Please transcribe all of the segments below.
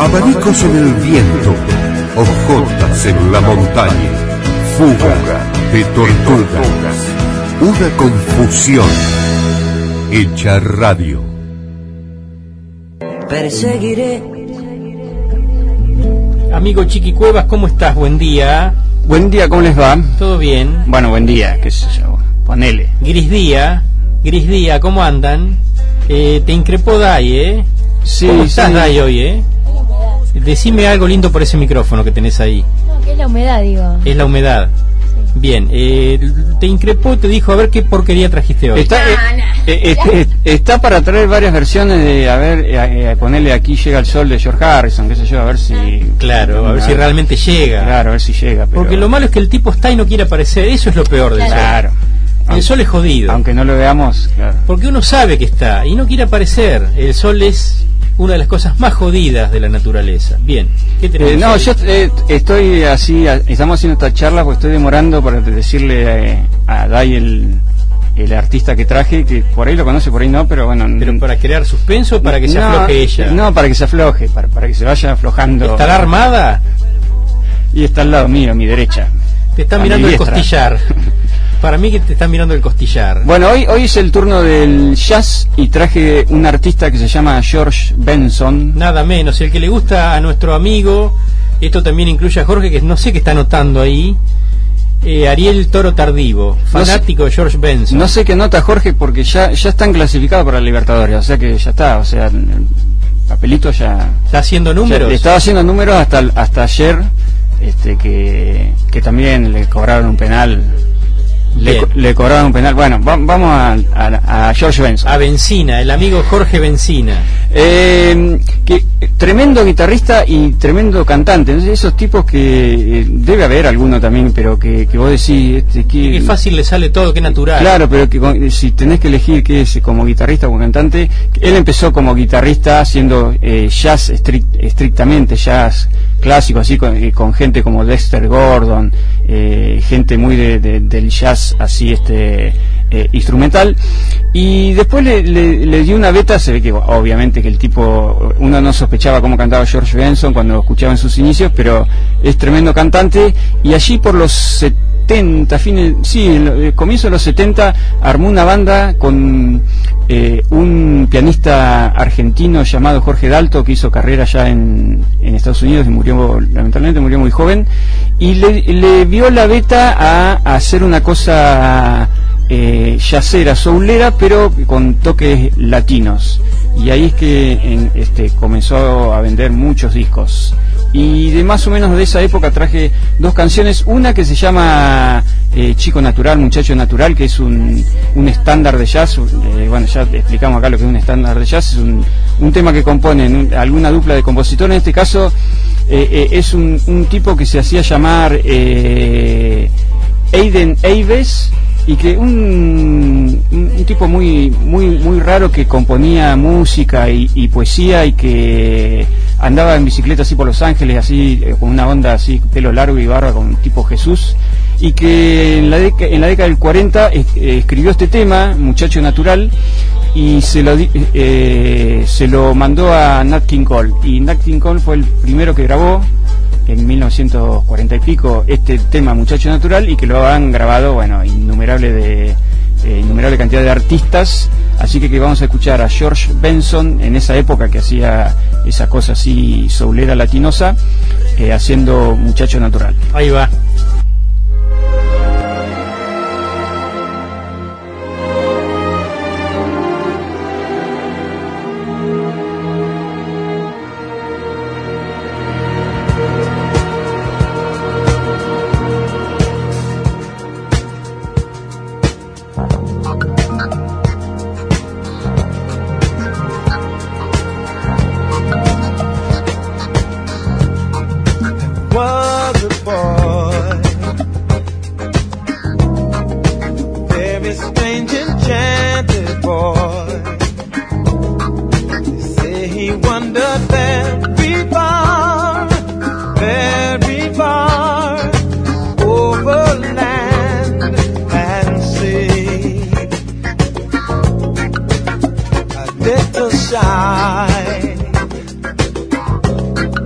Abanicos en el viento, hojotas en la montaña, fuga de tortugas, una confusión hecha radio. Perseguiré. Amigo Chiqui Cuevas, ¿cómo estás? Buen día. Buen día, ¿cómo les va? ¿Todo bien? Bueno, buen día, qué sé yo, ponele. Gris día, ¿cómo andan? Te increpó Dai, ¿eh? Sí, ¿Cómo estás, sí. Dai, hoy, eh? Decime algo lindo por ese micrófono que tenés ahí. No, que es la humedad, digo. Es la humedad. Sí. Bien, te increpó, te dijo, a ver qué porquería trajiste hoy. Está para traer varias versiones de, a ver, ponerle Aquí llega el sol de George Harrison, qué sé yo, a ver si... Claro, a ver si realmente llega. Claro, a ver si llega. Pero... Porque lo malo es que el tipo está y no quiere aparecer, eso es lo peor del Claro. sol. El sol es jodido. Aunque no lo veamos, claro. Porque uno sabe que está y no quiere aparecer. El sol es una de las cosas más jodidas de la naturaleza. Bien, ¿qué tenemos? No, yo estoy así, estamos haciendo esta charla porque estoy demorando para decirle a Dai el artista que traje, que por ahí lo conoce, por ahí no, pero bueno... ¿Pero para crear suspenso o para que se afloje ella? No, para que se afloje, para que se vaya aflojando. ¿Estará armada? Y está al lado mío, a mi derecha. Te está A mirando mi el diestra. costillar. Para mí que te está mirando el costillar. Bueno, hoy es el turno del jazz y traje un artista que se llama George Benson. Nada menos, el que le gusta a nuestro amigo, esto también incluye a Jorge, que no sé qué está anotando ahí, Ariel Toro Tardivo, fanático de George Benson. No sé qué nota Jorge porque ya están clasificados para la Libertadores, o sea que ya está, o sea, el papelito ya... ¿Está haciendo números? Ya estaba haciendo números hasta ayer, que también le cobraron un penal. Le cobraron un penal. Bueno, vamos a George Benson. A Benzina, el amigo Jorge Benzina. Que tremendo guitarrista y tremendo cantante. Entonces, esos tipos que debe haber alguno también, pero que vos decís Qué fácil le sale todo, qué natural. Claro, pero que si tenés que elegir qué es como guitarrista o cantante, él empezó como guitarrista haciendo jazz estrictamente, jazz clásico, así con gente como Dexter Gordon, gente muy del jazz así instrumental, y después le dio una beta. Se ve que obviamente que el tipo, uno no sospechaba cómo cantaba George Benson cuando lo escuchaba en sus inicios, pero es tremendo cantante, y allí por los 70, comienzo de los 70, armó una banda con un pianista argentino llamado Jorge Dalto, que hizo carrera ya en Estados Unidos y lamentablemente murió muy joven, y le vio la beta a hacer una cosa jazzera, soulera, pero con toques latinos, y ahí es que comenzó a vender muchos discos. Y de más o menos de esa época traje dos canciones, una que se llama Chico Natural, Muchacho Natural, que es un estándar de jazz. Bueno, ya explicamos acá lo que es un estándar de jazz. Es un tema que componen alguna dupla de compositores. En este caso es un tipo que se hacía llamar Aiden Aves, y que un tipo muy raro, que componía música y poesía, y que andaba en bicicleta así por Los Ángeles, así con una onda así, pelo largo y barba, con tipo Jesús, y que en la década del 40 escribió este tema, Muchacho Natural, y se lo mandó a Nat King Cole, y Nat King Cole fue el primero que grabó en 1940 y pico este tema, Muchacho Natural, y que lo han grabado, bueno, innumerable cantidad de artistas. Así que vamos a escuchar a George Benson en esa época que hacía esa cosa así soulera latinosa, haciendo Muchacho Natural. Ahí va. Little shy.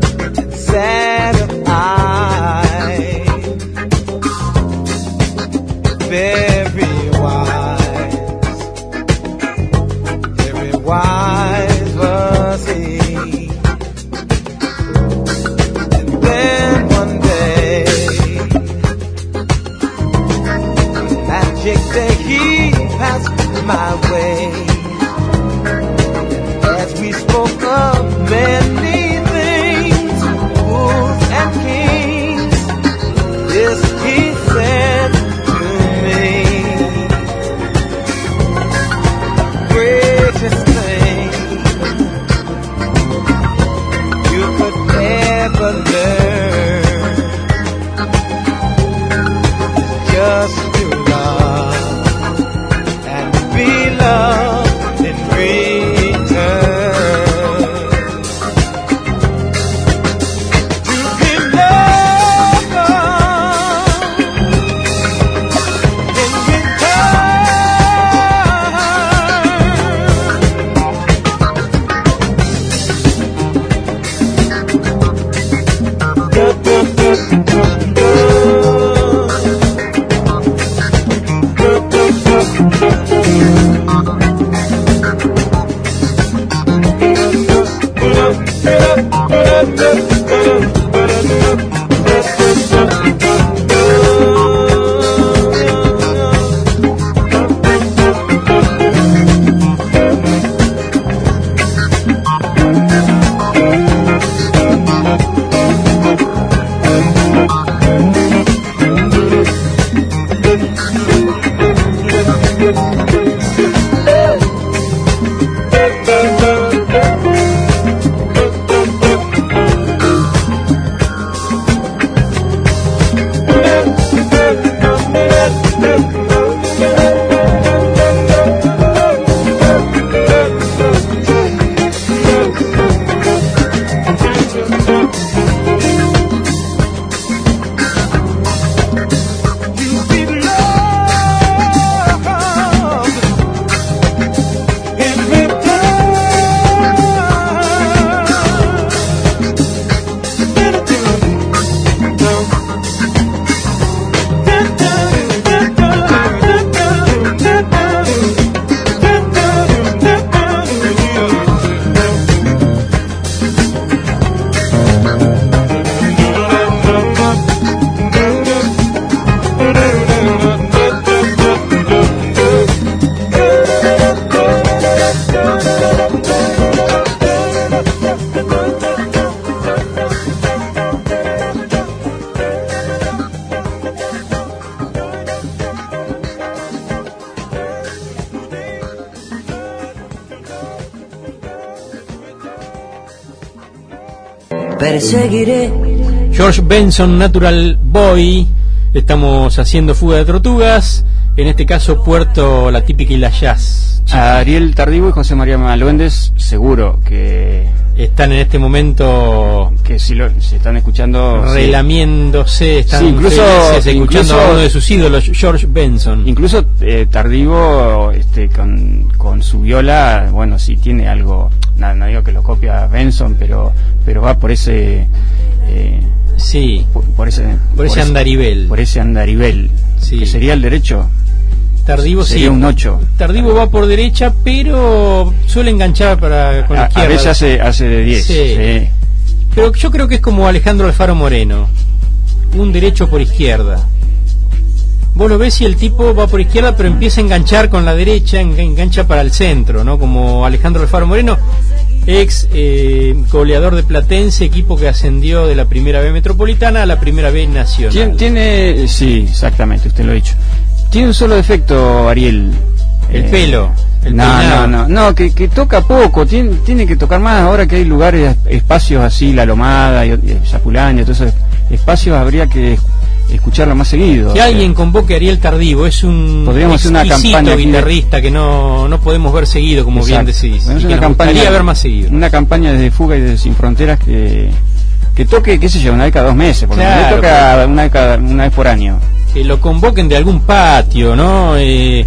Perseguiré. George Benson, Natural Boy. Estamos haciendo Fuga de Tortugas. En este caso, Puerto La Típica y la Jazz. Ariel Tardivo y José María Maluendes, seguro que están en este momento, que si están escuchando, relamiéndose, están sí, incluso escuchando a uno de sus ídolos, George Benson. Incluso Tardivo, con su viola, bueno, sí tiene algo, no digo que lo copia Benson, pero va por ese sí, por ese andarivel. Por ese andarivel, sí. Que sería el derecho. Tardivo sería sí. Un 8. Tardivo va por derecha, pero suele enganchar con la izquierda. A veces hace de 10. Sí. Sí. Pero yo creo que es como Alejandro Alfaro Moreno. Un derecho por izquierda. Vos lo ves y el tipo va por izquierda, pero empieza a enganchar con la derecha, engancha para el centro, ¿no? Como Alejandro Alfaro Moreno, ex goleador de Platense, equipo que ascendió de la Primera B Metropolitana a la Primera B Nacional. Tiene, sí, exactamente, usted lo ha dicho. Tiene un solo defecto, Ariel. El pelo. No, que toca poco, tiene que tocar más. Ahora que hay lugares, espacios así, La Lomada y Zapulania, todos esos espacios, habría que escucharlo más seguido. Que alguien convoque a Ariel Tardivo, es un podríamos hacer una campaña guitarrista que no podemos ver seguido, como exacto. Bien decís. Bueno, una campaña, ver más seguido. Una campaña desde Fuga y desde Sin Fronteras que toque, qué sé yo, una vez cada 2 meses, porque claro, toca una vez por año. Que lo convoquen de algún patio, ¿no?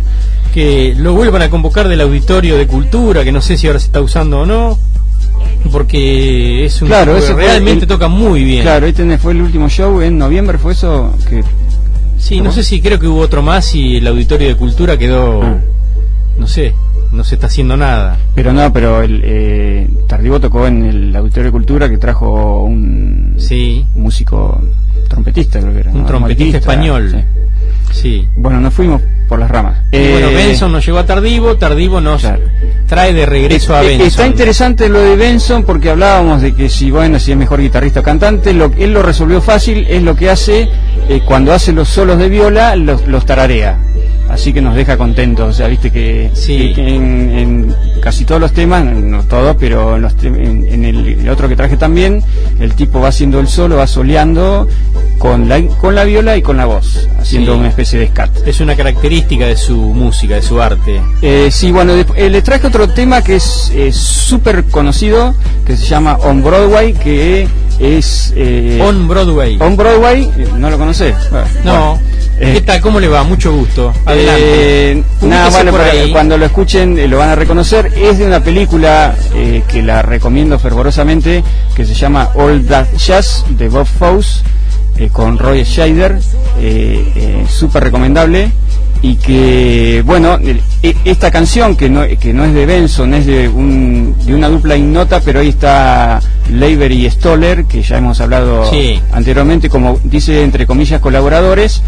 Que lo vuelvan a convocar del auditorio de cultura, que no sé si ahora se está usando o no, porque es un Claro, tipo que realmente toca muy bien. Claro, este fue el último show en noviembre, ¿fue eso? Sí, no sé si creo que hubo otro más y el Auditorio de Cultura quedó, no sé, no se está haciendo nada. Pero el Tardivo tocó en el Auditorio de Cultura, que trajo un músico trompetista, creo que era. Un trompetista español. Sí. Bueno, nos fuimos por las ramas. Bueno, Benson nos llegó a Tardivo nos trae de regreso a Benson. Está interesante lo de Benson porque hablábamos de que si es mejor guitarrista o cantante, él lo resolvió fácil, es lo que hace cuando hace los solos de viola, los tararea. Así que nos deja contentos, o sea, viste que en casi todos los temas, no todos, pero en el otro que traje también, el tipo va haciendo el solo, va soleando con la viola y con la voz, haciendo una especie de scat. Es una característica de su música, de su arte. Sí, bueno, le traje otro tema que es súper conocido, que se llama On Broadway, que es... On Broadway. On Broadway, ¿no lo conocés? No. ¿Qué tal? ¿Cómo le va? Mucho gusto. Adelante. Cuando lo escuchen lo van a reconocer. Es de una película que la recomiendo fervorosamente, que se llama All That Jazz, de Bob Fosse, con Roy Scheider, súper recomendable. Y que, bueno, esta canción que no es de Benson, es de una dupla ignota, pero ahí está Leiber y Stoller, que ya hemos hablado anteriormente, como dice entre comillas colaboradores.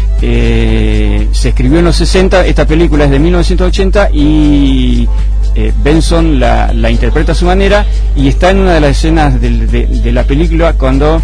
Se escribió en los 60, esta película es de 1980 y Benson la interpreta a su manera, y está en una de las escenas de la película cuando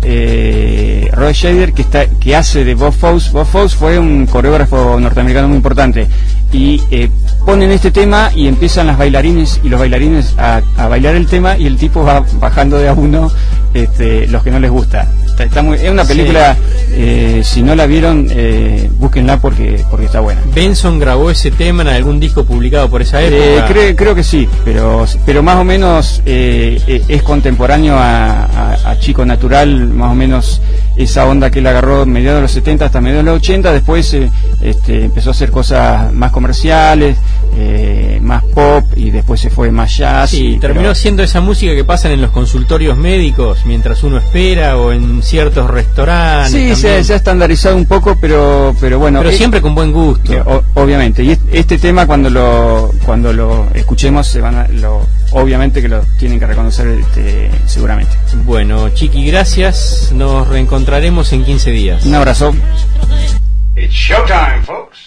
Roy Scheider, que hace de Bob Fosse. Bob Fosse fue un coreógrafo norteamericano muy importante, y ponen este tema y empiezan las bailarines y los bailarines a bailar el tema, y el tipo va bajando de a uno los que no les gusta. Es una película, si no la vieron, búsquenla porque está buena. ¿Benson grabó ese tema en algún disco publicado por esa época? Creo que sí, pero más o menos es contemporáneo a Chico Natural, más o menos esa onda que él agarró mediados de los 70 hasta mediados de los 80. Después empezó a hacer cosas más comerciales, más pop, y después se fue más jazz. Sí, terminó siendo esa música que pasan en los consultorios médicos mientras uno espera, o en ciertos restaurantes. Sí, se ha estandarizado un poco, pero bueno. Pero siempre con buen gusto. Obviamente. Y este tema, cuando lo escuchemos, obviamente que lo tienen que reconocer seguramente. Bueno, Chiqui, gracias. Nos reencontraremos en 15 días. Un abrazo. It's showtime, folks.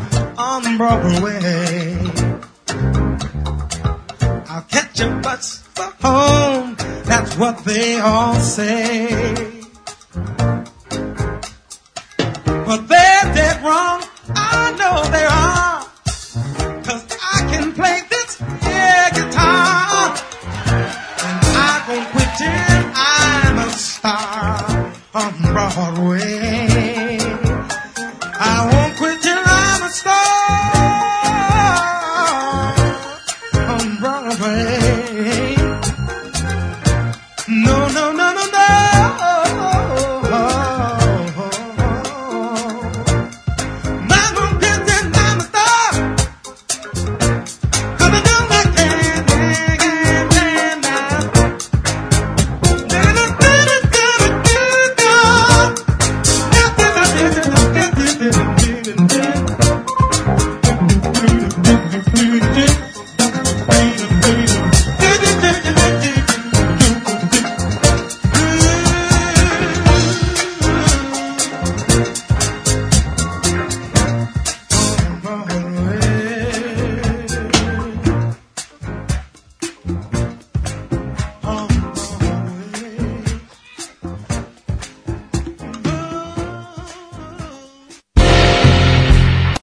on Broadway. I'll catch a bus for home, that's what they all say.